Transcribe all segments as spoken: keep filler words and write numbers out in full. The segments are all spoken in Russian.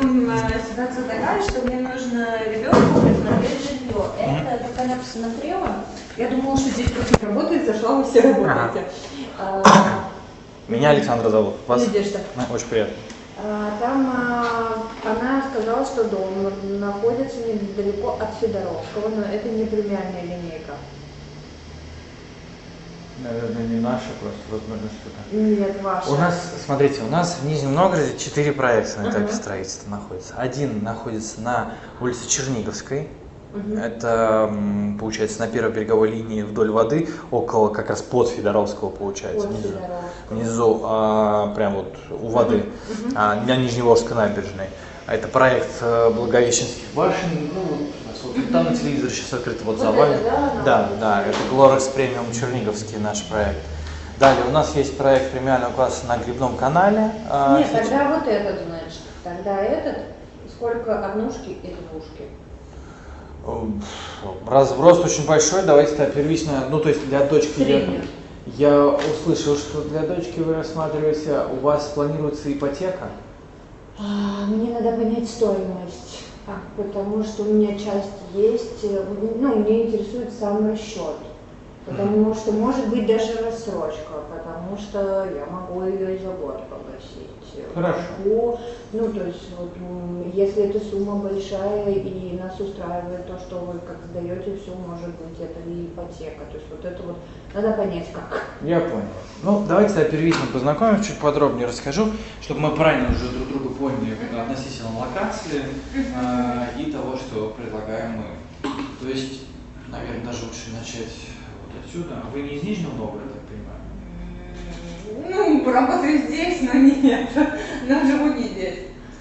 общем, ситуация такая, что мне нужно ребенку присмотреть жилье. Это, как она посмотрела, я думала, что здесь против работает, зашла, вы все работаете. Ага. А, Меня Александра зовут. Вас? Надежда. Очень приятно. Там она сказала, что дом находится недалеко от Федоровского, но это не премиальная линейка. Наверное, не наша, просто возможно что-то. Нет, ваша. У нас, смотрите, у нас в Нижнем Новгороде четыре проекта на этапе uh-huh. строительства находится. Один находится на улице Черниговской. Uh-huh. Это, получается, на первой береговой линии вдоль воды, около как раз под Федоровского, получается, под внизу. Федоровского. Внизу, а, прям вот у воды, uh-huh. а, на Нижневолжской набережной. Это проект Благовещенских башен. Ну, вот, uh-huh. там на телевизоре сейчас открыто вот, вот завален. Да, да, да, это Глорекс Премиум Черниговский наш проект. Далее у нас есть проект премиального класса на Грибном канале. Нет, сейчас... тогда вот этот, значит. Тогда этот, сколько однушки и двушки? Разброс очень большой, давайте так, первично, ну то есть для дочки я, я услышал, что для дочки вы рассматриваете, у вас планируется ипотека? А, мне надо понять стоимость, а, потому что у меня часть есть, ну, мне интересует сам расчет, потому mm-hmm. что может быть даже рассрочка, потому что я могу ее и за год погасить. Хорошо. Могу, ну, то есть, вот, если эта сумма большая и нас устраивает то, что вы как сдаете все, может быть, это и ипотека. То есть вот это вот надо понять как. Я понял. Ну, давайте я первично познакомим, чуть подробнее расскажу, чтобы мы правильно уже друг друга поняли относительно локации э, и того, что предлагаем мы. То есть, наверное, даже лучше начать вот отсюда. Вы не из Нижнего Новгорода, так понимаю? Ну, работаю здесь, но нет, но живу не здесь.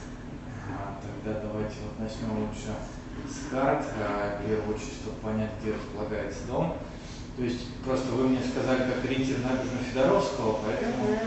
А, тогда давайте вот начнем лучше с карт, а, в первую очередь, чтобы понять, где располагается дом. То есть просто вы мне сказали, как ориентир набережную Федоровского, поэтому uh-huh.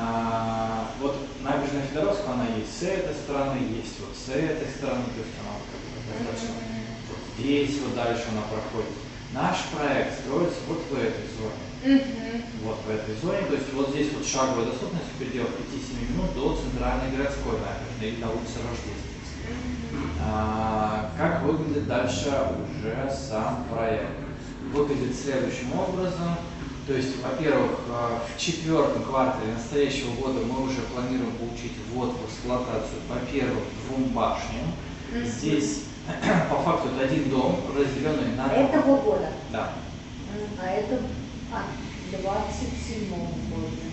а, вот набережная Федоровского, она есть с этой стороны, есть вот с этой стороны, то есть она вот, как бы, достаточно uh-huh. вот здесь, вот дальше она проходит. Наш проект строится вот в этой зоне. Uh-huh. Вот в этой зоне, то есть вот здесь вот шаговая доступность в пределах пяти-семи минут до центральной городской набережной или до улицы Рождественской. Uh-huh. А, как выглядит дальше уже сам проект? Выглядит следующим образом. То есть, во-первых, в четвертом квартале настоящего года мы уже планируем получить ввод в эксплуатацию по первым двум башням. Uh-huh. Здесь по факту это один дом, разделенный на... Этого года? Да. А это а, двадцать седьмого года.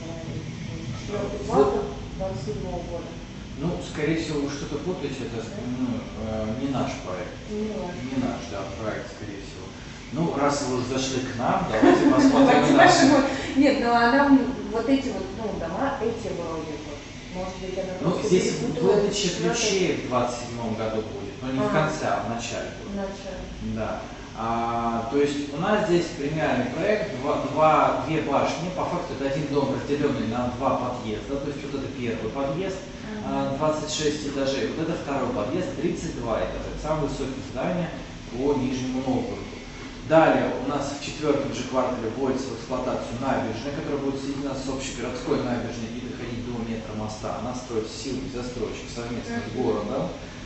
Четвертый квартал двадцать седьмого года. Ну, скорее всего, вы что-то путаете, это ну, э, не наш проект. Не наш. Не наш, да, проект, скорее всего. Ну, раз вы уже зашли к нам, давайте посмотрим на наши. Нет, ну она вот эти вот, ну, дома, эти вроде бы. Может быть, она ну, здесь выдача ключей в двадцать седьмом году будет, но не в конце, а в начале. В начале. Да. А, то есть у нас здесь премиальный проект, два, два, две башни, по факту это один дом, разделенный на два подъезда, то есть вот это первый подъезд, uh-huh. двадцать шесть этажей, вот это второй подъезд, тридцать два этажа, самое высокое здание по Нижнему Новгороду. Далее у нас в четвертом же квартале вводится в эксплуатацию набережная, которая будет соединена с общегородской набережной и доходить до метра моста. Она строится силами застройщик совместно uh-huh. с городом.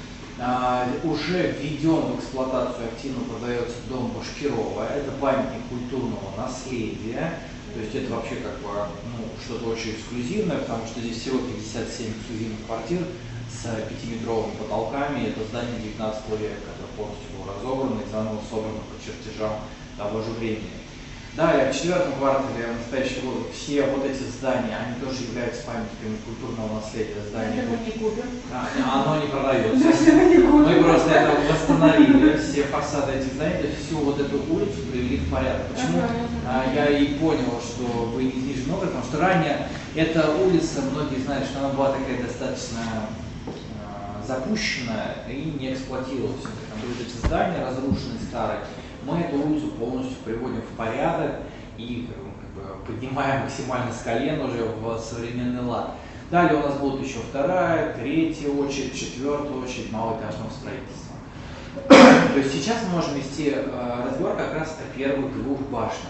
А, уже введен в эксплуатацию, активно продается дом Башкирова. Это памятник культурного наследия. То есть это вообще как бы ну, что-то очень эксклюзивное, потому что здесь всего пятьдесят семь эксклюзивных квартир с пятиметровыми потолками. Это здание девятнадцатого века, которое полностью было разобрано и заново собрано по чертежам того же времени. Далее, в четвертом квартале настоящего года все вот эти здания, они тоже являются памятниками культурного наследия. Здания. Это мы не купим. А, оно не продается. Мы просто это восстановили, все фасады этих зданий, то есть всю вот эту улицу привели в порядок. Почему а, я и понял, что вы не из Нижнего Новгорода, потому что ранее эта улица, многие знали, что она была такая достаточно а, запущенная и не эксплуатировалась. Там были эти здания разрушенные, старые. Мы эту улицу полностью приводим в порядок и как бы, поднимаем максимально с колен уже в современный лад. Далее у нас будут еще вторая, третья очередь, четвертая очередь малоэтажного строительства. То есть сейчас мы можем вести э, разговор как раз о первых двух башнях.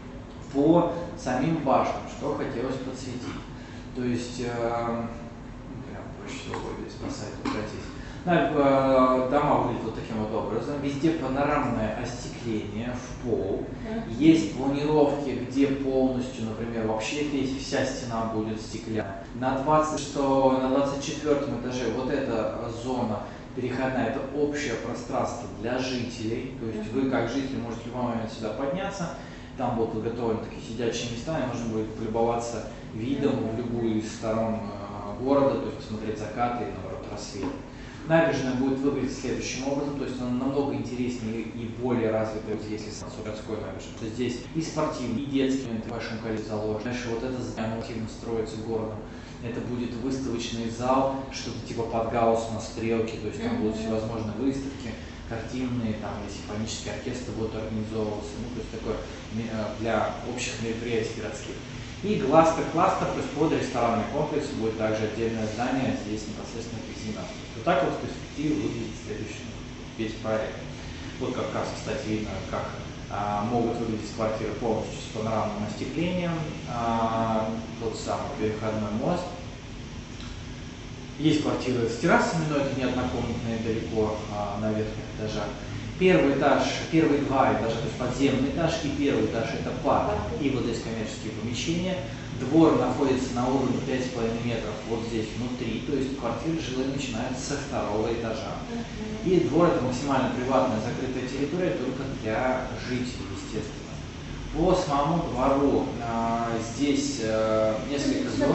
По самим башням, что хотелось подсветить. То есть, э, прям проще всего будет спасать, обратить Да, дома выглядят вот таким вот образом. Везде панорамное остекление в пол. Есть планировки, где полностью, например, вообще весь, вся стена будет стеклянная. На двадцать шестом, на двадцать четвёртом этаже вот эта зона переходная, это общее пространство для жителей. То есть вы, как жители, можете в любой момент сюда подняться. Там будут подготовлены такие сидячие места, и можно будет полюбоваться видом в любую из сторон города, то есть посмотреть закаты и, наоборот, рассвет. Набережная будет выглядеть следующим образом, то есть она намного интереснее и более развитая, если с городской набережной. Здесь и спортивный, и детский в большом количестве заложено. Дальше вот это здание активно строится городом. Это будет выставочный зал, что-то типа под гаусс на стрелке, то есть там будут всевозможные выставки, картинные, там и симфонические оркестры будут организовываться, ну, то есть такое для общих мероприятий городских. И кластер-кластер, то есть под ресторанный комплекс будет также отдельное здание, здесь непосредственно казино. Вот так вот в перспективе выглядит следующий весь проект. Вот как раз, кстати, видно, как а, могут выглядеть квартиры полностью с панорамным остеклением, а, тот самый переходной мост. Есть квартиры с террасами, но это не однокомнатные далеко а, на верхних этажах. Первый этаж, первые два этажа, то есть подземный этаж и первый этаж это парк и вот здесь коммерческие помещения. Двор находится на уровне пять с половиной метров вот здесь внутри, то есть квартиры жилые начинаются со второго этажа. И двор это максимально приватная закрытая территория только для жителей, естественно. По самому двору а, здесь а, несколько зон.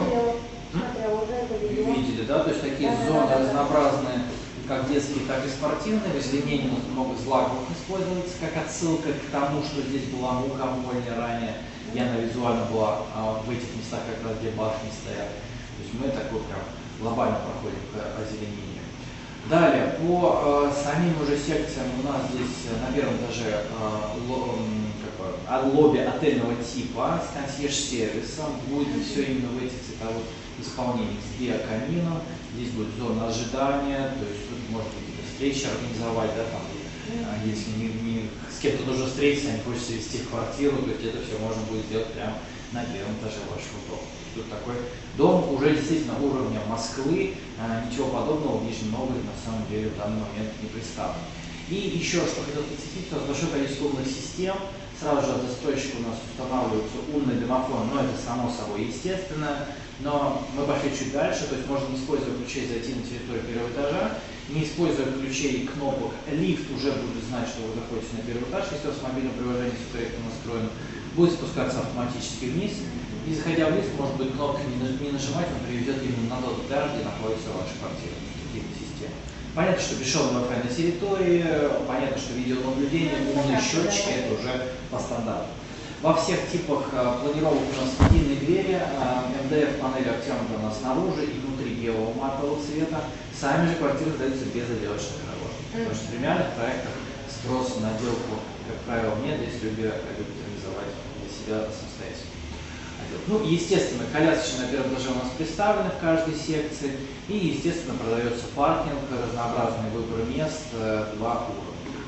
Видели, да? То есть такие да, зоны да, да, разнообразные, как детские, так и спортивные. В озеленении много злаковых используется, как отсылка к тому, что здесь была мукомольня ранее. И она визуально была а, в этих местах, как раз где башни стоят. То есть мы такой прям глобально проходим к озеленению. Далее, по э, самим уже секциям у нас здесь на первом этаже э, ло, как бы, лобби отельного типа с консьерж-сервисом. Будет все именно в этих цветовых исполнениях. Где камином, здесь будет зона ожидания, то есть тут можно какие-то встречи организовать, да, там, mm-hmm. если не, не, с кем-то нужно встретиться, а не хочется вести в квартиру, то есть это все можно будет сделать прямо на первом этаже вашего дома. Тут такой дом уже действительно уровня Москвы, а, ничего подобного в Нижнем Новгороде на самом деле в данный момент не представлено. И еще что хотел подсветить, у нас большое количество умных систем. Сразу же от застройщика у нас устанавливается умный домофон, но это само собой естественно. Но мы пошли чуть дальше, то есть можно, не используя ключей, зайти на территорию первого этажа, не используя ключей и кнопок, лифт уже будет знать, что вы заходите на первый этаж, если у вас мобильное приложение все корректно настроено, будет спускаться автоматически вниз, и заходя в лифт, может быть, кнопкой не нажимать, он приведет именно на тот этаж, где находится ваша квартира, какие-то системы. Понятно, что бесшовный Wi-Fi на территории, понятно, что видеонаблюдение, умные счетчики, это уже по стандарту. Во всех типах а, планировок у нас единые двери, а, эм дэ эф-панели обтянуты у нас снаружи и внутри белого матового цвета. Сами же квартиры сдаются без отделочных работ. Потому что в премиальных проектах спрос на отделку, как правило, нет, здесь люди любят реализовать для себя самостоятельно. Ну, естественно, колясочные на первом этаже у нас представлены в каждой секции. И, естественно, продается паркинг, разнообразный выбор мест, два уровня.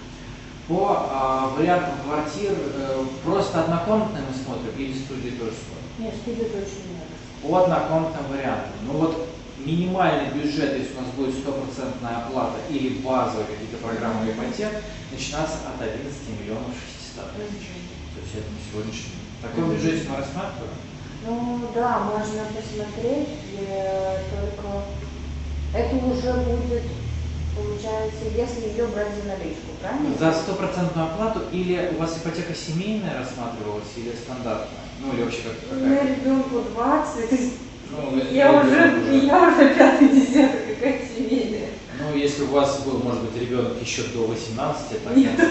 По а, вариантам квартир, э, просто однокомнатные мы смотрим или студии тоже смотрим? Нет, студии точно нет. По однокомнатным вариантам. Ну вот минимальный бюджет, если у нас будет стопроцентная оплата или базовые какие-то программы ипотек, начинаться от одиннадцати миллионов шестисот тысяч. То есть это на сегодняшний день. Такой бюджет мы рассматриваем? Ну да, можно посмотреть, только это уже будет, получается, если ее брать за наличку, правильно? За стопроцентную оплату или у вас ипотека семейная рассматривалась или стандартная? Ну или вообще как какая? У меня ребенку двадцать, ну, я, уже, уже. я уже пятый десяток, какая семейная. Ну если у вас был, может быть, ребенок еще до восемнадцати, тогда,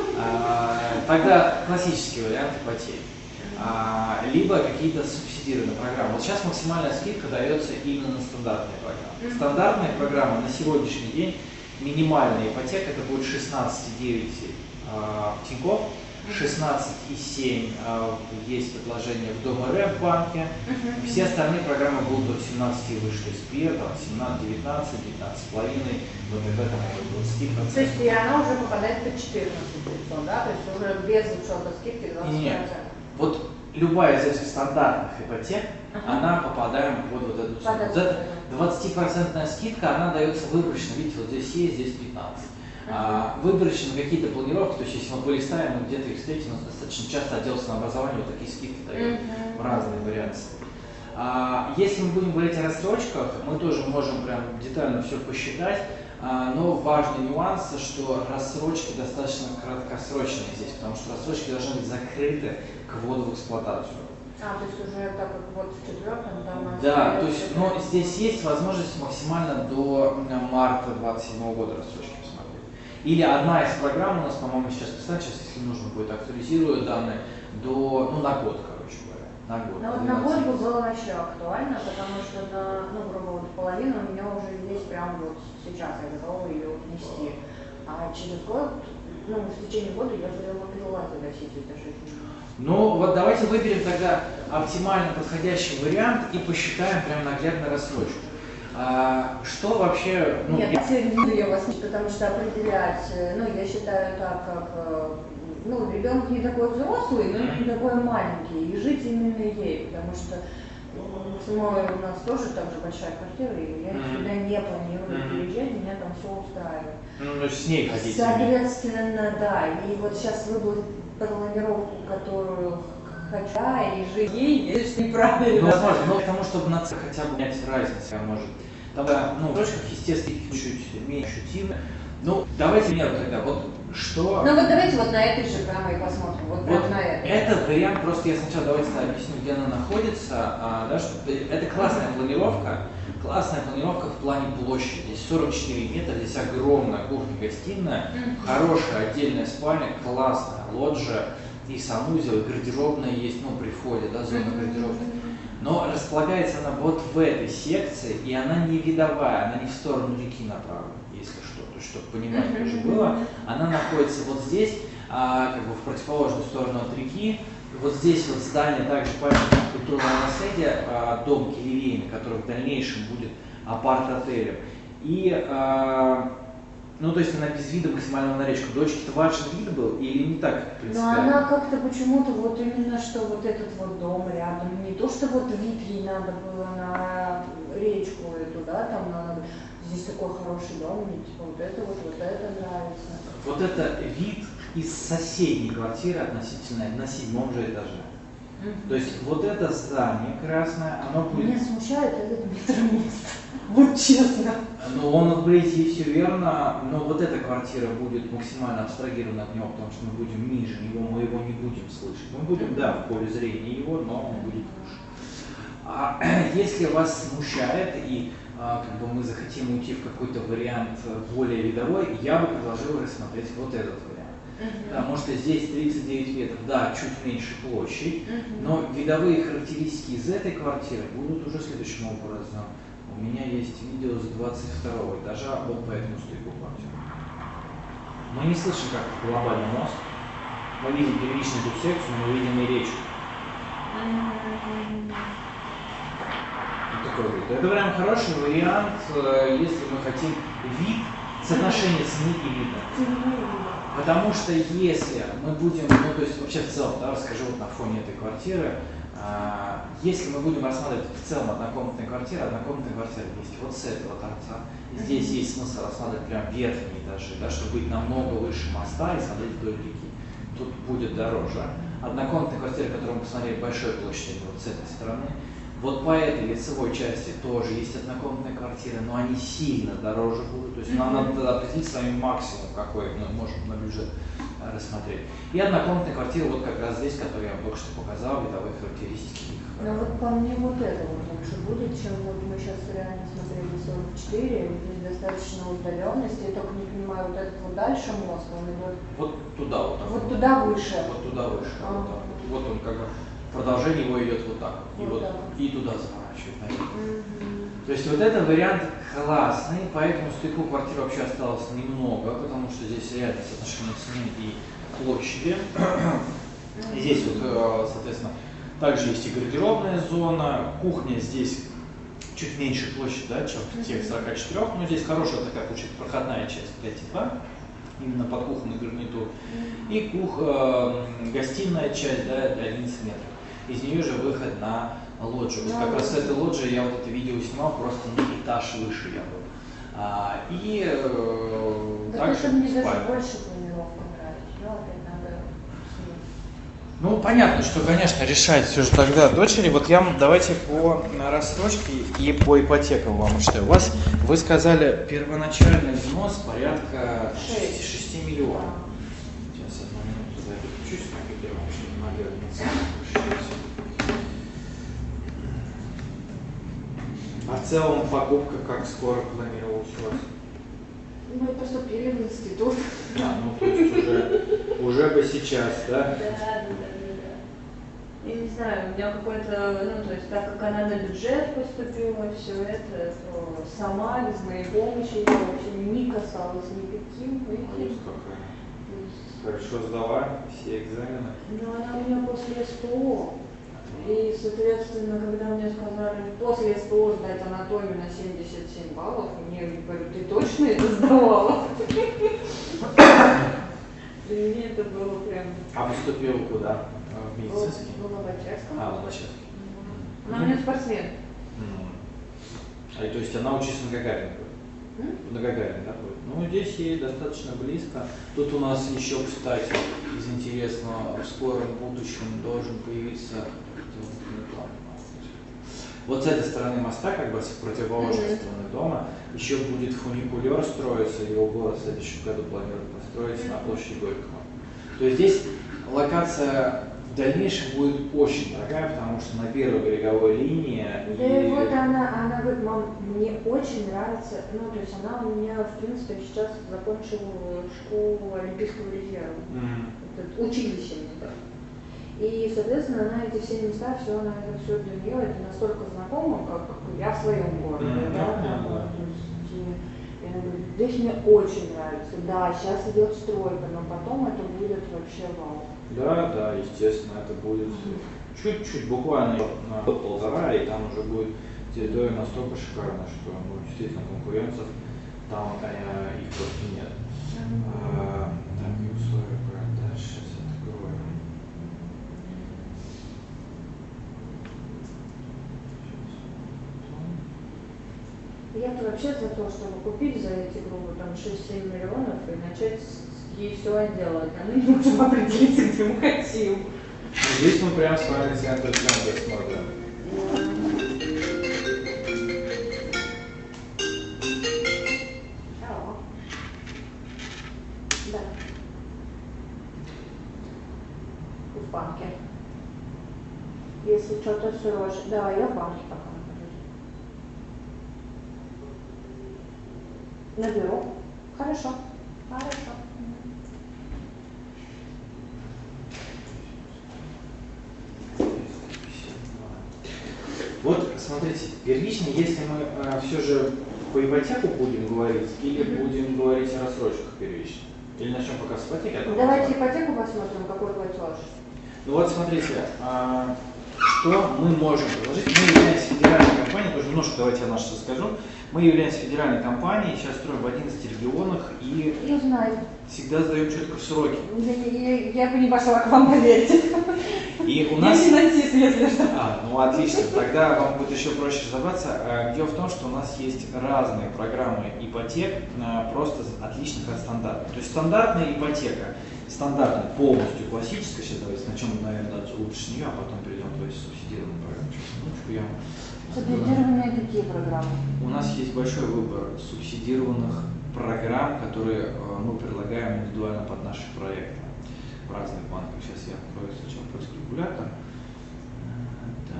а, тогда классический вариант ипотеки. А, либо какие-то субсидированные программы. Вот сейчас максимальная скидка дается именно на стандартные программы. Стандартная программа на сегодняшний день, минимальная ипотека, это будет шестнадцать и девять а, в Тинькофф, шестнадцать и семь а, есть предложение в Дом РФ банке. Все остальные программы будут от семнадцати и выше, то есть СПИР, семнадцать, девятнадцать, девятнадцать с половиной, вот в этом двадцать процентов. То есть и она уже попадает под четырнадцать процентов, да? То есть уже без учета скидки двадцать процентов. Нет. Вот любая из этих стандартных ипотек, ага. она попадает под вот эту цену. двадцатипроцентная скидка, она дается выборочно, видите, вот здесь есть, здесь пятнадцать. А, выборочно какие-то планировки, то есть если мы полистаем, мы где-то их встретим, у нас достаточно часто отдел ценообразования вот такие скидки дает в разные вариации. А, если мы будем говорить о рассрочках, мы тоже можем прям детально все посчитать, а, но важный нюанс, что рассрочки достаточно краткосрочные здесь, потому что рассрочки должны быть закрыты к вводу в эксплуатацию. А, то есть уже так как вот в четвертом, там... Да, то есть, но здесь есть возможность максимально до марта двадцать седьмого года рассрочки посмотреть. Или одна из программ у нас, по-моему, сейчас писать, сейчас, если нужно будет, актуализирую данные до, ну, на год, короче говоря, на год. Ну, вот на год бы было вообще актуально, потому что на, ну, грубо говоря, половину у меня уже есть прям вот сейчас, я готова ее внести. А через год, ну, в течение года я уже могла загасить эти шесть месяцев. Ну, вот давайте выберем тогда оптимально подходящий вариант и посчитаем прям наглядно рассрочку. А, что вообще... Ну, Нет, я... я буду ее вас, потому что определять, ну, я считаю так, как, ну, ребенок не такой взрослый, но не такой маленький, и жить именно ей, потому что самой у нас тоже так же большая квартира, и я Mm-hmm. никуда не планирую Mm-hmm. переезжать, меня там все устраивает. Ну, то есть с ней хотите. Соответственно, да, и вот сейчас выбрать планировку, которую хочу, и жить ей, это неправильно. Ну, возможно, но потому чтобы на цель хотя бы понять разницу, а может. Тогда, ну, в точках, естественно, чуть меньше ощутимо. Ну, давайте мне тогда, вот что... Ну вот давайте вот на этой же прямо и посмотрим, вот прямо Вот на это. этот вариант, просто я сначала давайте объясню, где она находится. А, да, что это классная планировка, классная планировка в плане площади. Здесь сорок четыре метра, здесь огромная кухня-гостиная, Mm-hmm. хорошая отдельная спальня, классная лоджия, и санузел, и гардеробная есть, ну, при входе, да, зона Mm-hmm. гардеробной. Но располагается она вот в этой секции, и она не видовая, она не в сторону реки направлена, если что, то есть, чтобы понимание уже было. Она находится вот здесь, а, как бы в противоположную сторону от реки. Вот здесь вот здание также памятник культурного наследия, а, дом Келевейна, который в дальнейшем будет апарт-отелем. И, а, ну, то есть она без вида максимального на речку. Дочке-то важный вид был или не так, в принципе? Но она как-то почему-то вот именно, что вот этот вот дом рядом, не то, что вот вид ей надо было на речку эту, да, там надо, здесь такой хороший дом, мне типа вот это вот, вот это нравится. Вот это вид из соседней квартиры относительно на седьмом же этаже. Mm-hmm. То есть вот это здание красное, оно будет... Меня смущает этот метромест, вот честно. Ну, он вблизи, все верно, но вот эта квартира будет максимально абстрагирована от него, потому что мы будем ниже него, мы его не будем слышать. Мы будем, да, в поле зрения его, но он будет выше. А если вас смущает и а, как бы мы захотим уйти в какой-то вариант более видовой, я бы предложил рассмотреть вот этот вариант. Uh-huh. Потому что здесь тридцать девять метров, да, чуть меньше площадь, Uh-huh. но видовые характеристики из этой квартиры будут уже следующим образом. У меня есть видео с двадцать второго этажа вот по этому стыку квартиры. Мы не слышим, как глобальный мост. Мы видим первичную эту секцию, но мы видим и речку. Uh-huh. Вот такой вид. Это прям хороший вариант, если мы хотим вид, соотношение цены и вида. Потому что если мы будем, ну то есть вообще в целом, да, расскажу вот на фоне этой квартиры, а, если мы будем рассматривать в целом однокомнатные квартиры, однокомнатная квартира есть вот с этого торца, здесь есть смысл рассматривать прям верхние этажи, да, чтобы быть намного выше моста и смотреть вдоль реки. Тут будет дороже. Однокомнатная квартира, которую мы посмотрели, большой площади вот с этой стороны. Вот по этой лицевой части тоже есть однокомнатные квартиры, но они сильно дороже будут. То есть нам надо определить с вами максимум, какой мы можем на бюджет рассмотреть. И однокомнатная квартира вот как раз здесь, которую я только что показал, видовые характеристики их. Ну вот по мне вот это вот лучше будет, чем вот мы сейчас реально смотрели сорок четыре, здесь достаточно удаленности, я только не понимаю, вот этот вот дальше мост, он идет... Вот туда вот. Так, вот туда выше. Вот туда выше. А-а-а. Вот, так. Вот он как бы, продолжение его идет вот так. И, Вот вот, так. и туда заворачивает. Mm-hmm. То есть вот этот вариант классный, поэтому стыку квартир вообще осталось немного, потому что здесь реально соотношение цены и площади. И здесь вот, соответственно, также есть и гардеробная зона, кухня здесь чуть меньше площадь, да, чем в тех сорока четырёх, но здесь хорошая такая получается проходная часть для тепла, именно под кухонный гарнитур. И кух, э, гостиная часть, да, одиннадцать метров. Из нее же выход на лоджию. Вот Да, как да. раз с этой лоджии я вот это видео снимал, просто на этаж выше я был. А, и э, Да, также это мне даже спальня. больше планировка нравится. Ну, опять надо снять. Ну, понятно, что, конечно, решать все же тогда дочери. Вот я вам давайте по рассрочке и по ипотекам вам что. У вас, вы сказали, первоначальный взнос порядка Шесть. шести миллионов. Сейчас одну минуту зайду. Чуть компьютер, чтобы наглядно. А в целом покупка как скоро планировалась у вас? Мы поступили в институт. А, ну то есть уже, уже бы сейчас, да? Да, да, да, да, да. Я не знаю, у меня какой-то, ну, то есть, так как она на бюджет поступила, все это, то сама, без моей помощи, я вообще не касалась никаким. Ужас какая. Хорошо сдала все экзамены. Ну, она у меня после СПО. И, соответственно, когда мне сказали после СПО сдать анатомию на семьдесят семь баллов, мне говорят, ты точно это сдавала? Для меня это было прям... А поступила куда? В медицинский? В Лобачевском. А, в Лобачевский. Она у меня спортсмен. А, то есть она учится на Гагарина? На Гагарина, да, будет? Ну, здесь ей достаточно близко. Тут у нас еще, кстати, из интересного, в скором будущем должен появиться вот с этой стороны моста, как бы с противоположной mm-hmm. стороны дома, еще будет фуникулер строиться, его город в следующем году планирует построить mm-hmm. на площади Горького. То есть здесь локация в дальнейшем будет очень дорогая, потому что на первой береговой линии. Да и и вот она, она говорит, мам, мне очень нравится, ну то есть она у меня, в принципе, сейчас закончила школу Олимпийского резерва, mm-hmm. училище мне так. И, соответственно, она эти все места, все, она это все для нее, это настолько знакомо, как, как я в своем городе, mm-hmm. да, там, mm-hmm. то есть, и, она говорит, здесь мне очень нравится, да, сейчас идет стройка, но потом это будет вообще вау. Да, да, естественно, это будет mm-hmm. чуть-чуть, буквально на полтора, и там уже будет территория настолько шикарная, что ну, действительно конкуренций там э, их просто нет. Mm-hmm. А, так, и условия продаж, сейчас откроем. Я-то вообще за то, чтобы купить за эти, грубо, там шесть-семь миллионов и начать ей все делать. А мы не можем определиться, где мы хотим. Здесь мы прям с вами центр центра смотрим. Алло. Да. В банке. Если что-то срочно. Да, я в банке пока. Наберу. Хорошо. Хорошо. Вот, смотрите, первично, если мы э, все же по ипотеку будем говорить, или mm-hmm. будем говорить о рассрочках первично? Или начнем пока с ипотеки? А давайте ипотеку посмотрим, какой платеж. Ну вот, смотрите, э, что мы можем предложить. Мы являемся федеральной компанией, тоже немножко давайте я наш расскажу. Мы являемся федеральной компанией, сейчас строим в одиннадцати регионах и я знаю. всегда сдаем четко в сроки. Я, я, я бы не пошла к вам, поверьте. И у нас... Я финансист, если что. А, ну отлично, тогда вам будет еще проще разобраться. Дело в том, что у нас есть разные программы ипотек, просто отличных от стандартных. То есть стандартная ипотека, стандартная, полностью классическая, сейчас давайте начнем, наверное, лучше с нее, а потом перейдем к субсидированной программе. Минуточку, я... Субсидированные какие программы? У нас есть большой выбор субсидированных программ, которые мы предлагаем индивидуально под наши проекты в разных банках. Сейчас я открою сначала поиск регулятор. Да,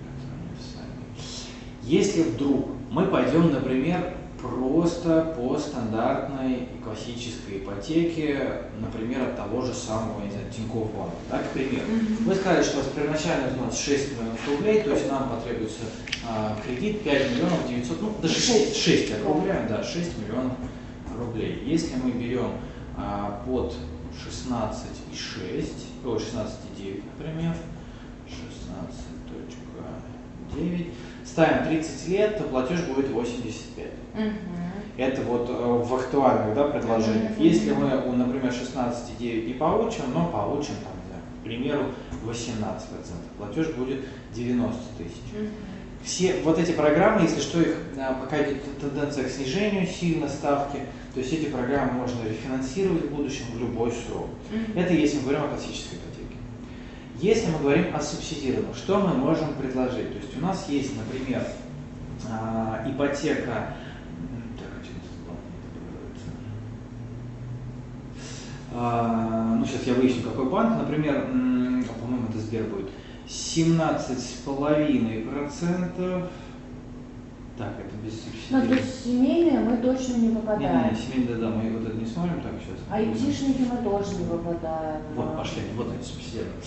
если вдруг мы пойдем, например, просто по стандартной классической ипотеке, например, от того же самого, не знаю, Тинькофф банка, да, к примеру. Mm-hmm. Вы сказали, что у вас первоначальный взнос шесть миллионов рублей, то есть нам потребуется а, кредит пять миллионов девятьсот, ну даже шесть, шесть округляем, да, шесть миллионов рублей. Если мы берем а, под шестнадцать и шесть, о, шестнадцать и девять, например, шестнадцать и девять, ставим тридцать лет, то платеж будет восемьдесят пять. Uh-huh. Это вот э, в актуальных, да, предложениях. Uh-huh. Если мы, например, шестнадцать и девять не получим, но получим там, да, примеру, восемнадцать процентов, платеж будет девяносто тысяч. Мгм. Все вот эти программы, если что, их а, пока идет тенденция к снижению сильно ставки, то есть эти программы можно рефинансировать в будущем в любой срок. Мгм. Это если мы говорим о классической ипотеке. Если мы говорим о субсидированном, что мы можем предложить? То есть у нас есть, например, а, ипотека. Так, а что у нас тут банк не отображается? А, ну, сейчас я выясню, какой банк. Например, м, по-моему, это Сбер будет. семнадцать с половиной процентов. Так, это без Ну, то субсидирования. есть семейные мы точно не Не, не, попадаем. не, семейные, да, мы вот это не смотрим, так, сейчас. Айтишники мы тоже не попадаем. Вот, пошли, вот они субсидированы.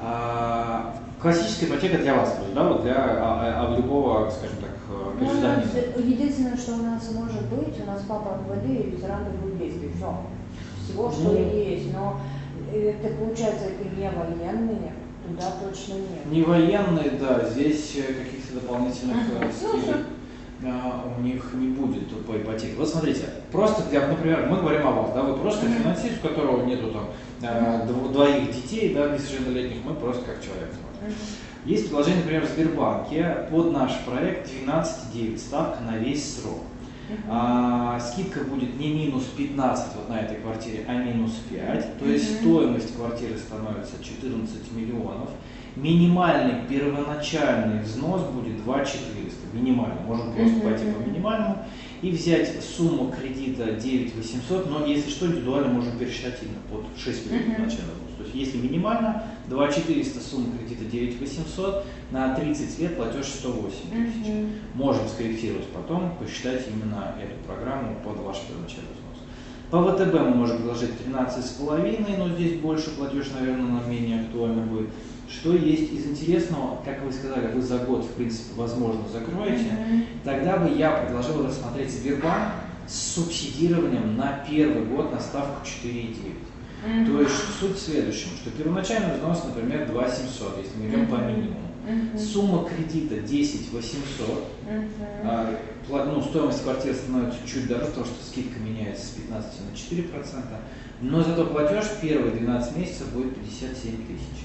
А, классическая ипотека для вас тоже, да, вот для а, а, любого, скажем так, Ну, у нас, гражданина. единственное, что у нас может быть, у нас папа эн вэ дэ и ветеран боевых действий. Все. Всего, что Ну. есть. Но это получается, это не военные, туда точно нет. Не военные, да, здесь э, каких-то дополнительных Ага. э, скидок а, у них не будет по ипотеке. Вот смотрите, просто для, например, мы говорим о вас, да, вы просто Мгм. финансист, у которого нету там э, дв- двоих детей, да, несовершеннолетних, мы просто как человек смотрим. Мгм. Есть предложение, например, в Сбербанке под наш проект двенадцать целых девять десятых ставка на весь срок. Мгм. А, скидка будет не минус пятнадцать вот на этой квартире, а минус пять. То есть Мгм. стоимость квартиры становится четырнадцать миллионов. Минимальный первоначальный взнос будет два тысячи четыреста. Минимальный. Можно просто Мгм. пойти по минимальному и взять сумму кредита девять тысяч восемьсот, но если что, индивидуально можем пересчитать именно под шесть миллионов Мгм. начальный взнос. То есть если минимально два тысячи четыреста, сумма кредита девять тысяч восемьсот, на тридцать лет платеж сто восемь тысяч. Мгм. Можем скорректировать потом, посчитать именно эту программу под ваш первоначальный взнос. По вэ тэ бэ мы можем предложить тринадцать с половиной, но здесь больше платеж, наверное, нам менее актуально будет. Что есть из интересного, как вы сказали, вы за год, в принципе, возможно, закроете, Мгм. тогда бы я предложил рассмотреть Сбербанк с субсидированием на первый год на ставку четыре целых девять десятых. Мгм. То есть суть в следующем, что первоначальный взнос, например, два тысячи семьсот, если мы идем по Мгм. минимуму. Мгм. Сумма кредита десять тысяч восемьсот. Мгм. А, пла- ну, стоимость квартиры становится чуть дороже, потому что скидка меняется с пятнадцати на четыре процента. Но зато платеж первые двенадцать месяцев будет пятьдесят семь тысяч.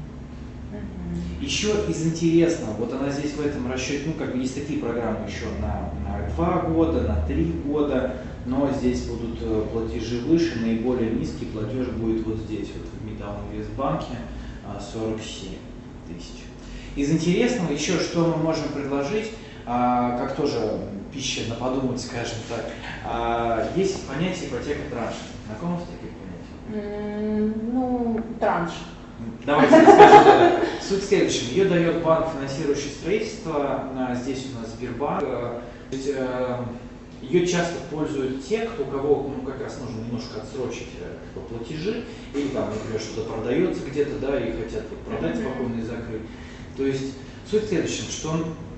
Мгм. Еще из интересного, вот она здесь в этом расчете, ну как бы есть такие программы еще на, на два года, на три года, но здесь будут э, платежи выше, наиболее низкий платеж будет вот здесь, вот в Металлинвестбанке, а, сорок семь тысяч. Из интересного еще, что мы можем предложить, а, как тоже пища на подумать, скажем так, а, есть понятие ипотека транш. Знакомы с таким понятием? М, Ну, транш. Давайте расскажем. Да. Суть в следующем. Ее дает банк, финансирующий строительство. А, Здесь у нас Сбербанк. Э, то есть, э, Ее часто пользуют те, кто, у кого ну, как раз нужно немножко отсрочить э, как бы платежи, или там, например, что-то продается где-то, да, и хотят вот продать спокойно и закрыть. То есть суть в следующем, что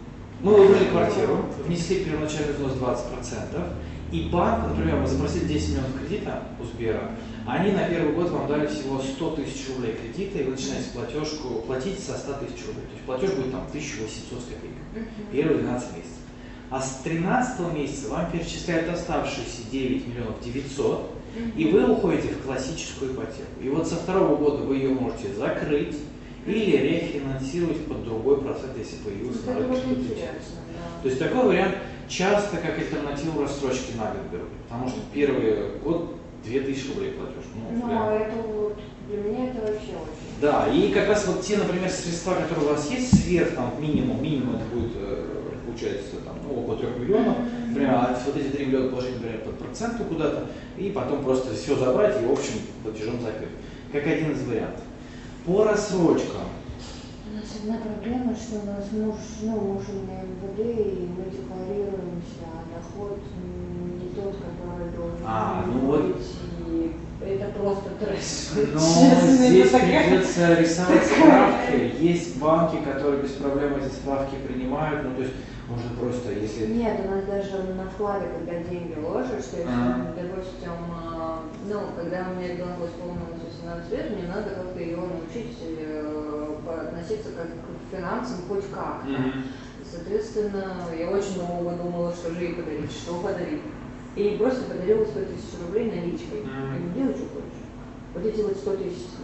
мы выбрали квартиру, внесли первоначальный взнос двадцать процентов, и банк, например, мы запросили десять миллионов кредита у Сбера, они на первый год вам дали всего сто тысяч рублей кредита, и вы начинаете платежку платить со ста тысяч рублей. То есть платеж будет там тысяча восемьсот с копейками, первые двенадцать месяцев. А с тринадцатого месяца вам перечисляют оставшиеся девять миллионов девятьсот, и вы уходите в классическую ипотеку. И вот со второго года вы ее можете закрыть или рефинансировать под другой процент, если появился Это на вот рынке интересно, кредит. да. То есть такой вариант часто как альтернативу рассрочки на год берут, потому что первый год две тысячи рублей платеж. Ну, Ну, прям. а это вот, для меня это вообще очень. Да, и как раз вот те, например, средства, которые у вас есть сверх там минимум, минимум это будет, э, получается, там, ну, около трех миллионов, например, а вот эти три миллиона положить, например, под проценты куда-то, и потом просто все забрать и общим платежом закрыть. Как один из вариантов. По рассрочкам. У нас одна проблема, что у нас муж, ну, муж у меня эм вэ дэ, и мы декларируемся, а доход м, не тот, который должен А, ну быть, вот. и это просто трэш. Но Честно, здесь это такая- придется рисовать справки. Есть банки, которые без проблем эти справки принимают. Ну, то есть можно просто, если... Нет, у нас даже на вкладе, когда деньги ложишь, то есть, А. допустим, а, ну, когда у меня ребенку исполнилось восемнадцать лет, мне надо как-то ее научить э, относиться как к финансам хоть как-то. Мгм. Соответственно, я очень долго думала, что же ей подарить, что подарить. И просто подарила сто тысяч рублей наличкой. Мгм. Я говорю, делай, что хочешь. Вот эти вот сто тысяч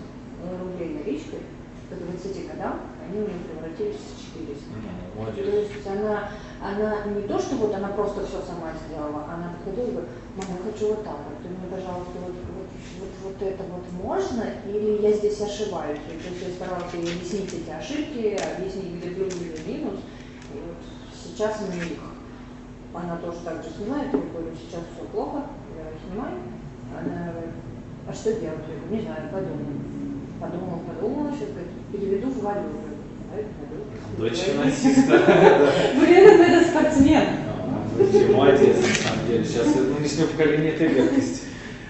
рублей наличкой, к двадцати годам они у меня превратились в четыреста. Мгм, То молодец. есть она, она не то, что вот она просто все сама сделала, она подходила и говорит: мама, я хочу вот так, вот ты мне, пожалуйста, вот, вот, вот, вот это вот можно, или я здесь ошибаюсь. И то есть я старалась ей объяснить эти ошибки, объяснить, где плюс, где минус. И вот сейчас у них, она тоже так же снимает, я говорю: сейчас все плохо, я снимаю. Она говорит: а что делать? Я говорю: не знаю, подумаю. Подумала, подумала, сейчас говорит: переведу в валюту. Дочь финансиста. Блин, это спортсмен. Молодец, на самом деле. Сейчас нынешнее поколение это редкость.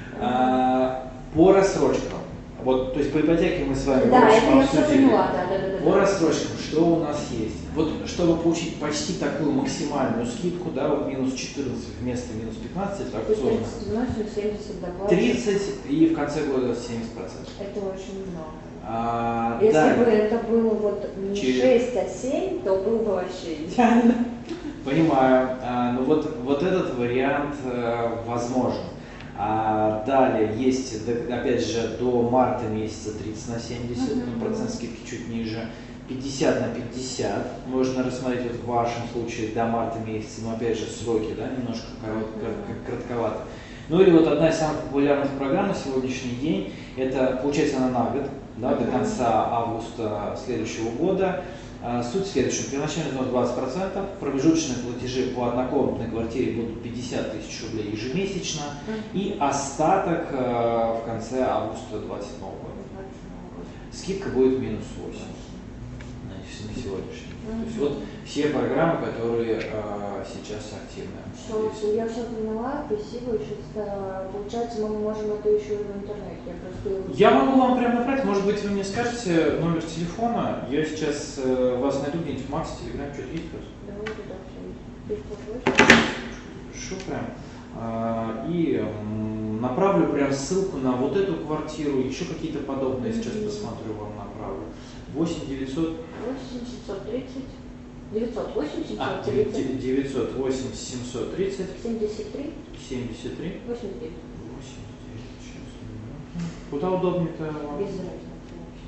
А, по рассрочкам. Вот, то есть по ипотеке мы с вами Да, больше это я все обсудили. поняла, да, да, да, да. По рассрочкам, что у нас есть? Вот, чтобы получить почти такую максимальную скидку, да, вот минус четырнадцать вместо минус пятнадцати, это аукционно. тридцать, семьдесят доплаты. тридцать и в конце года семьдесят процентов. Это очень много. А, Если да. бы это было вот не Через- шесть, а семь, то было бы вообще идеально. Понимаю. А, ну вот, вот этот вариант э, возможен. А далее есть, д- опять же, до марта месяца тридцать на семьдесят, Мгм. ну, процент скидки чуть ниже, пятьдесят на пятьдесят. Можно рассмотреть вот в вашем случае до марта месяца, но опять же сроки, да, немножко корот, кор- коротковато. Ну или вот одна из самых популярных программ на сегодняшний день, это получается она на год, да, до конца августа следующего года. А, Суть в следующем. Первоначальный взнос двадцать процентов, промежуточные платежи по однокомнатной квартире будут пятьдесят тысяч рублей ежемесячно, и остаток э, в конце августа двадцать седьмого года. Скидка будет минус восемь на на сегодняшний. То есть вот все программы, которые э, сейчас активны. Все, все, я все поняла, спасибо. Сейчас, получается, мы можем это еще и в интернете. Я просто... Я могу вам прямо направить, может быть, вы мне скажете номер телефона, я сейчас э, вас найду где-нибудь в Максе, Телеграм, что-то есть просто? Давай туда все. Хорошо, прям. А, И м, направлю прям ссылку на вот эту квартиру, еще какие-то подобные, сейчас Мгм. посмотрю, вам направлю. восемь девятьсот, восемь семьсот тридцать. девятьсот восемь а, семьсот тридцать. девятьсот восемь семьсот тридцать семьдесят три. семьдесят три восемьдесят девять. восемьдесят девять. Сейчас, минуту. Куда удобнее-то вам? Без разницы вообще.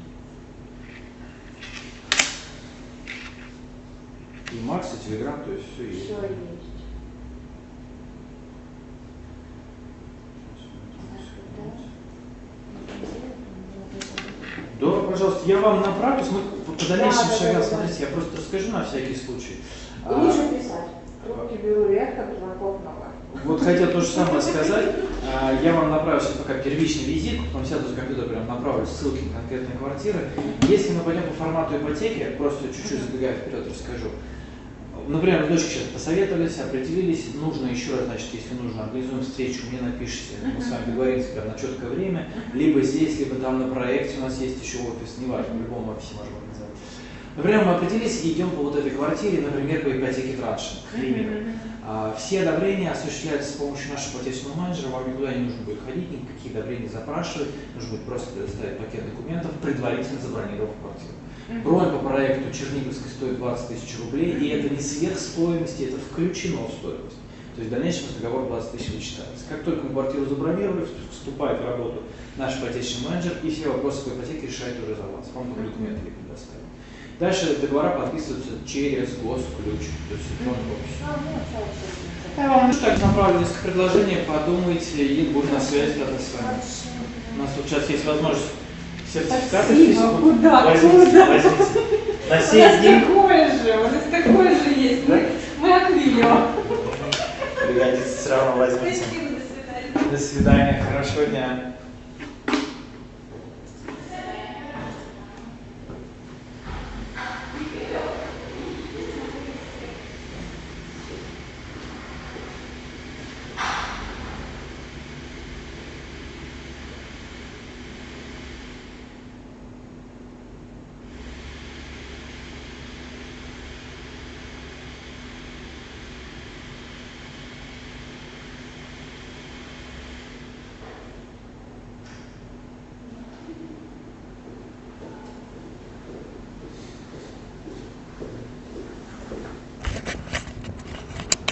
И Макс, и Телеграм, то есть все есть. Все есть. Да, пожалуйста, я вам направлю, мы по Да, дальнейшим да, да, шагам, да. смотрите, я просто расскажу на всякий случай. А, Лучше писать. Трубки беру редко, звонков много. Вот хотел то же самое сказать. А, Я вам направлю сейчас пока первичный визит, потом сяду за компьютер, прям направлю ссылки на конкретные квартиры. Если мы пойдем по формату ипотеки, просто чуть-чуть забегая вперед расскажу. Например, мы с дочкой сейчас посоветовались, определились, нужно еще раз, значит, если нужно, организуем встречу, мне напишите, мы с вами договоримся прям на четкое время, либо здесь, либо там на проекте у нас есть еще офис, неважно, в любом офисе можем организовать. Например, мы определились и идем по вот этой квартире, например, по ипотеке траншем, к примеру. А, Все одобрения осуществляются с помощью нашего ипотечного менеджера, вам никуда не нужно будет ходить, никакие одобрения запрашивать, нужно будет просто предоставить пакет документов, предварительно забронировав квартиру. Бронь по проекту Черниговской стоит двадцать тысяч рублей, и это не сверхстоимость, это включено в стоимость. То есть в дальнейшем договор двадцать тысяч вычитается. Как только мы квартиру забронировали, вступает в работу наш ипотечный менеджер, и все вопросы по ипотеке решает уже за вас. Вам только документы предоставят. Дальше договора подписываются через госключ, то есть электронный подпись. А, ну, все, Я вам так направлю несколько предложений, подумайте и будем на связи тогда с вами. У нас тут сейчас есть возможность сертификаты. Спасибо, куда? Возьмите, Куда? возьмите. На У нас сей день. такое же, у нас такое же есть. Мы, мы Аквилио. Пригодится, все равно возьмите. Спасибо, до свидания. До свидания, хорошего дня.